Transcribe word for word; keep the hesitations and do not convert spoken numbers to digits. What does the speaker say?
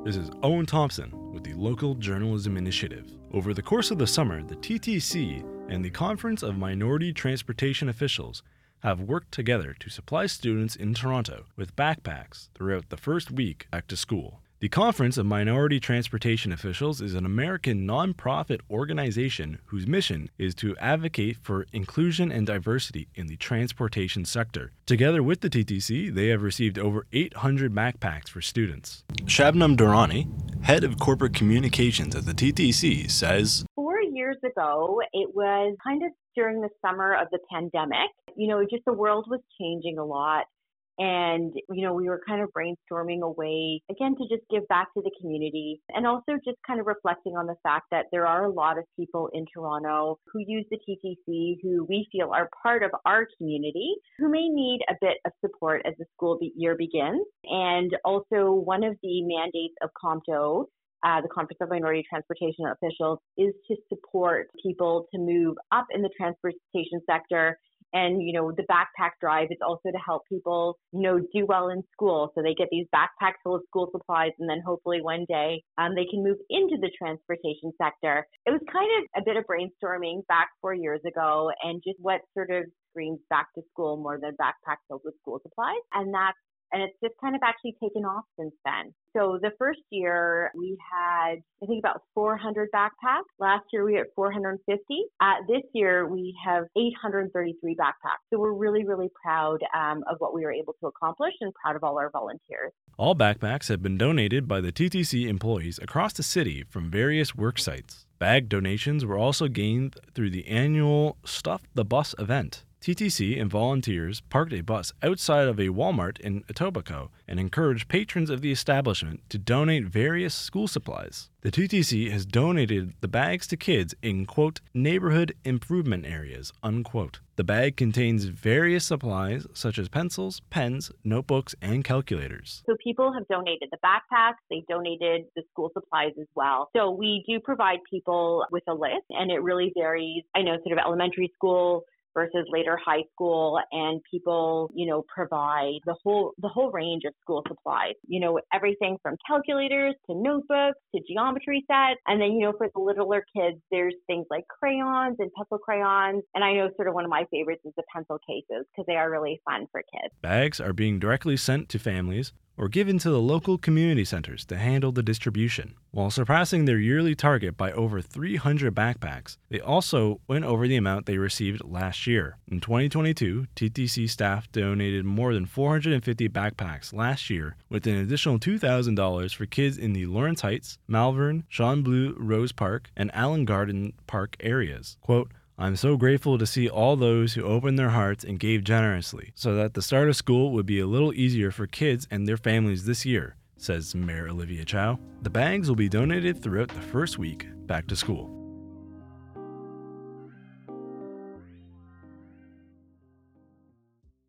This is Owen Thompson with the Local Journalism Initiative. Over the course of the summer, the T T C and the Conference of Minority Transportation Officials have worked together to supply students in Toronto with backpacks throughout the first week back to school. The Conference of Minority Transportation Officials is an American nonprofit organization whose mission is to advocate for inclusion and diversity in the transportation sector. Together with the T T C, they have received over eight hundred backpacks for students. Shabnam Durrani, head of corporate communications at the T T C, says, Four years ago, it was kind of during the summer of the pandemic. You know, just the world was changing a lot. And, you know, we were kind of brainstorming a way, again, to just give back to the community and also just kind of reflecting on the fact that there are a lot of people in Toronto who use the T T C who we feel are part of our community who may need a bit of support as the school be- year begins. And also one of the mandates of COMTO, Uh, the Conference of Minority Transportation Officials, is to support people to move up in the transportation sector. And, you know, the backpack drive is also to help people, you know, do well in school. So they get these backpacks full of school supplies, and then hopefully one day um, they can move into the transportation sector. It was kind of a bit of brainstorming back four years ago and just what sort of screams back to school more than backpacks filled with school supplies. And that's And it's just kind of actually taken off since then. So the first year we had, I think, about four hundred backpacks. Last year we had four hundred fifty. Uh, this year we have eight hundred thirty-three backpacks. So we're really, really proud um, of what we were able to accomplish and proud of all our volunteers. All backpacks have been donated by the T T C employees across the city from various work sites. Bag donations were also gained through the annual Stuff the Bus event. T T C and volunteers parked a bus outside of a Walmart in Etobicoke and encouraged patrons of the establishment to donate various school supplies. The T T C has donated the bags to kids in, quote, neighborhood improvement areas, unquote. The bag contains various supplies such as pencils, pens, notebooks, and calculators. So people have donated the backpacks, they donated the school supplies as well. So we do provide people with a list, and it really varies. I know sort of elementary school versus later high school, and people, you know, provide the whole the whole range of school supplies. You know, everything from calculators to notebooks to geometry sets. And then, you know, for the littler kids, there's things like crayons and pencil crayons. And I know sort of one of my favorites is the pencil cases because they are really fun for kids. Bags are being directly sent to families or given to the local community centers to handle the distribution. While surpassing their yearly target by over three hundred backpacks, they also went over the amount they received last year. In twenty twenty-two, T T C staff donated more than four hundred fifty backpacks last year, with an additional two thousand dollars for kids in the Lawrence Heights, Malvern, Sean Blue Rose Park, and Allen Garden Park areas. Quote, I'm so grateful to see all those who opened their hearts and gave generously so that the start of school would be a little easier for kids and their families this year, says Mayor Olivia Chow. The bags will be donated throughout the first week back to school.